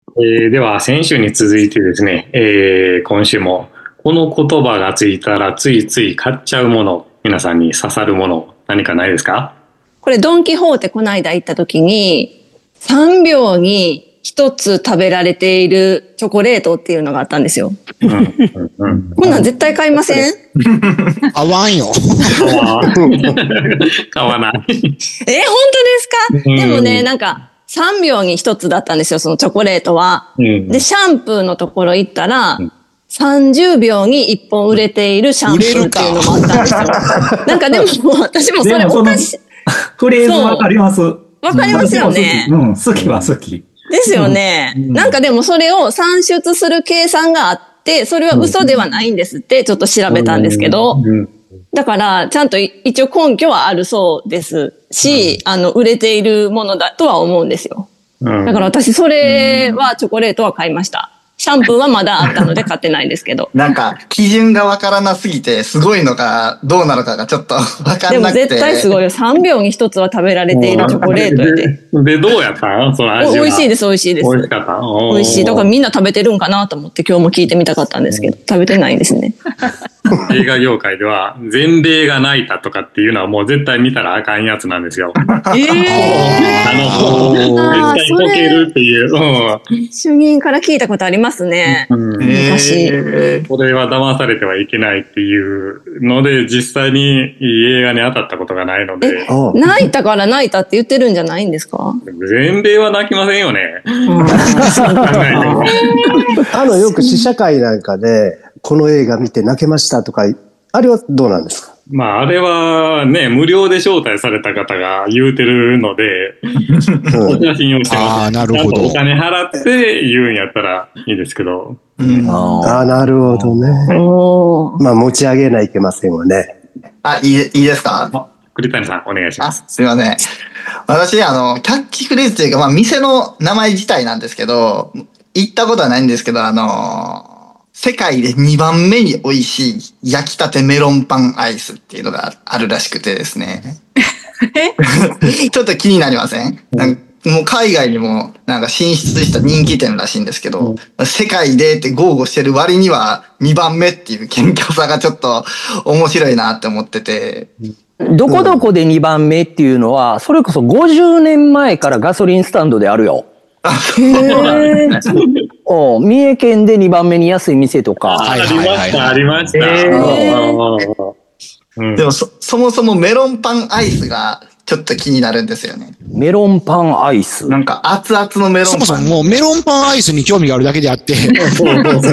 では先週に続いてですね、今週もこの言葉がついたらついつい買っちゃうもの、皆さんに刺さるもの何かないですか？ これドンキホーテこの間行った時に3秒に1つ食べられているチョコレートっていうのがあったんですよ。こんなん絶対買いません？ 合わんよ。 買わない。 本当ですか？でもね、なんか3秒に1つだったんですよ、そのチョコレートは。で、シャンプーのところ行ったら、30秒に1本売れているシャンプーっていうのもあったんですよ。なんかでも私もそれおかしい。 フレーズわかります。 わかりますよね。 好きは好き。 ですよね。なんかでもそれを算出する計算があって、それは嘘ではないんですって、ちょっと調べたんですけど。だから、ちゃんと一応根拠はあるそうですし、売れているものだとは思うんですよ。だから私、それはチョコレートは買いました。シャンプーはまだあったので買ってないんですけど。 なんか、基準がわからなすぎて、すごいのかどうなのかがちょっとわかんなくて。 でも絶対すごいよ。3秒に1つは食べられているチョコレートやで。 で、どうやったん？その味は。 美味しいです、美味しいです。 美味しかった。 美味しい。だからみんな食べてるんかなと思って今日も聞いてみたかったんですけど、食べてないんですね。 映画業界では、全米が泣いたとかっていうのはもう絶対見たらあかんやつなんですよ。絶対ボケるっていう。 主任から聞いたことありますね。昔。 これは騙されてはいけないっていうので、実際にいい映画に当たったことがないので。 泣いたから泣いたって言ってるんじゃないんですか？ 全米は泣きませんよね。 よく試写会なんかで、この映画見て泣けましたとか、あれはどうなんですか？ まあ、あれはね、無料で招待された方が言うてるので、お写真をしてます。 なるほど。 お金払って言うんやったらいいですけど。 なるほどね。まあ、持ち上げないといけませんわね。 いいですか？ 栗谷さん、お願いします。 すいません。私、キャッチフレーズというか、まあ、店の名前自体なんですけど、行ったことはないんですけど、世界で2番目に美味しい焼きたてメロンパンアイスっていうのがあるらしくてですね。ちょっと気になりません？もう海外にもなんか進出した人気店らしいんですけど、世界でって豪語してる割には2番目っていう謙虚さがちょっと面白いなって思ってて。 どこどこで2番目っていうのは、それこそ50年前からガソリンスタンドであるよ。三重県で2番目に安い店とか。 ありました。 でもそもそもメロンパンアイスがちょっと気になるんですよね。 メロンパンアイス。 なんか熱々のメロンパン。 そもそももうメロンパンアイスに興味があるだけであって。それ結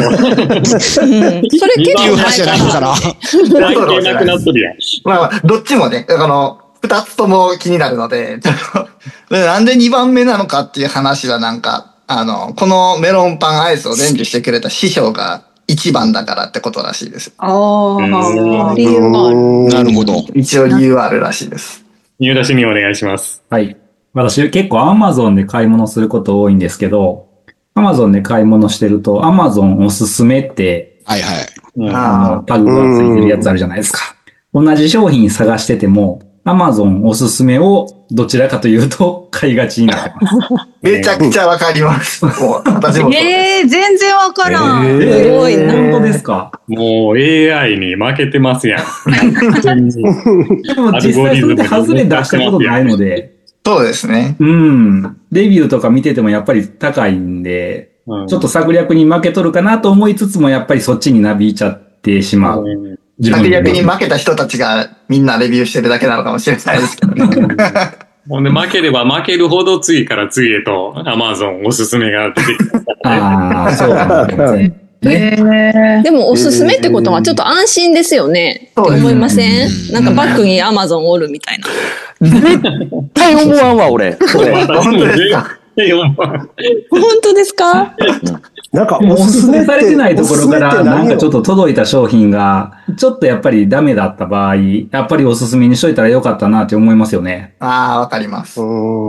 構いう話じゃないから。 なくなっとるやん。 まあ、どっちもね、二つとも気になるので、なんで2番目なのかっていう話はなんか、このメロンパンアイスを伝授してくれた師匠が1番だからってことらしいです。 理由がある。 なるほど。 一応理由はあるらしいです。 入出しにお願いします。 はい。私結構 Amazon で買い物すること多いんですけど、Amazon で買い物してると Amazon おすすめって、 はいはい。 タグがついてるやつあるじゃないですか。同じ商品探してても、Amazon おすすめをどちらかというと買いがちになってます。 めちゃくちゃわかります。もう私も。 全然わからん。 すごいな。 本当ですか？ もう AI に負けてますやん。 でも実際それで外れ出したことないので。 そうですね。 レビューとか見ててもやっぱり高いんで、ちょっと策略に負けとるかなと思いつつもやっぱりそっちになびいちゃってしまう。 策略に負けた人たちがみんなレビューしてるだけなのかもしれないですけどね。 ほんで負ければ負けるほど次から次へと Amazon おすすめが出てきた。 そうかもね。 でもおすすめってことはちょっと安心ですよね。って思いません？なんかバッグに Amazon おるみたいな。 絶対思わんわ、俺。 本当ですか？ 本当ですか？ なんかおすすめされてないところからなんかちょっと届いた商品がちょっとやっぱりダメだった場合、やっぱりおすすめにしといたらよかったなって思いますよね。 わかります。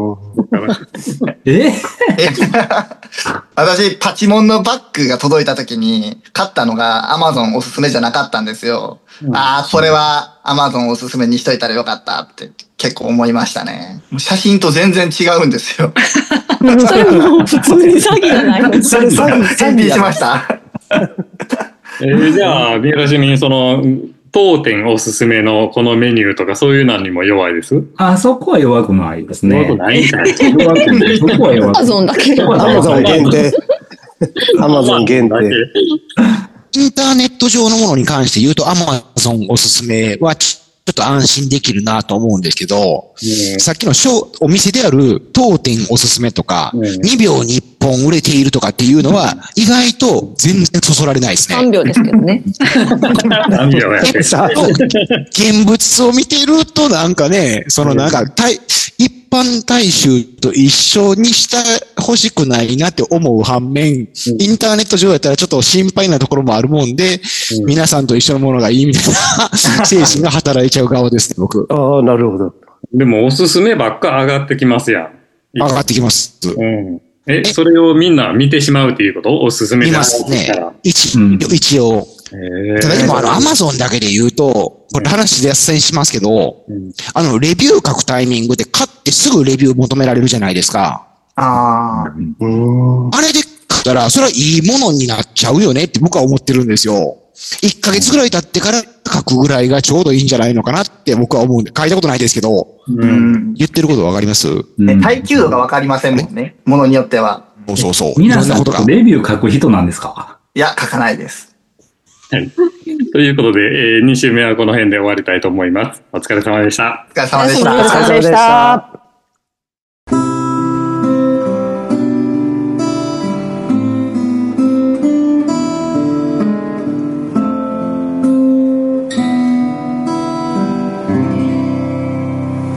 私、パチモンのバッグが届いた時に買ったのが Amazon おすすめじゃなかったんですよ。これは Amazon おすすめにしといたらよかったって結構思いましたね。写真と全然違うんですよ。 それも普通に詐欺じゃないの？ それ返品しました。 じゃあ、三浦主任、当店おすすめのこのメニューとかそういうのにも弱いです？ そこは弱くないですね。 弱くないんかい。 弱くない。そこは弱くない。 アマゾンだけ。 アマゾン限定。アマゾン限定。 インターネット上のものに関して言うと、アマゾンおすすめはちょっと安心できるなと思うんですけど、さっきのお店である当店おすすめとか、2秒に1本売れているとかっていうのは、意外と全然そそられないですね。 3秒ですけどね。 何秒やって。 現物を見てるとなんかね、一般大衆と一緒にしてほしくないなって思う反面、インターネット上やったらちょっと心配なところもあるもんで、皆さんと一緒のものがいいみたいな精神が働いちゃう側ですね、僕。 ああ、なるほど。 でもおすすめばっか上がってきますやん。 上がってきます。 それをみんな見てしまうっていうこと？おすすめ見ますね。一応。ただでもアマゾンだけで言うと、これ話脱線しますけど、レビュー書くタイミングで買ってすぐレビュー求められるじゃないですか。あれで書いたら、それはいいものになっちゃうよねって僕は思ってるんですよ。1ヶ月ぐらい経ってから書くぐらいがちょうどいいんじゃないのかなって僕は思うんで、書いたことないですけど、言ってることわかります？ 耐久度がわかりませんもんね。ものによっては。 そう。 皆さんレビュー書く人なんですか？ いや、書かないです。 はい。ということで、2週目はこの辺で終わりたいと思います。お疲れ様でした。 お疲れ様でした。 お疲れ様でした。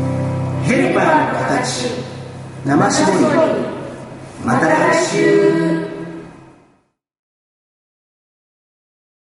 ヘルパーの形生絞りまた来週。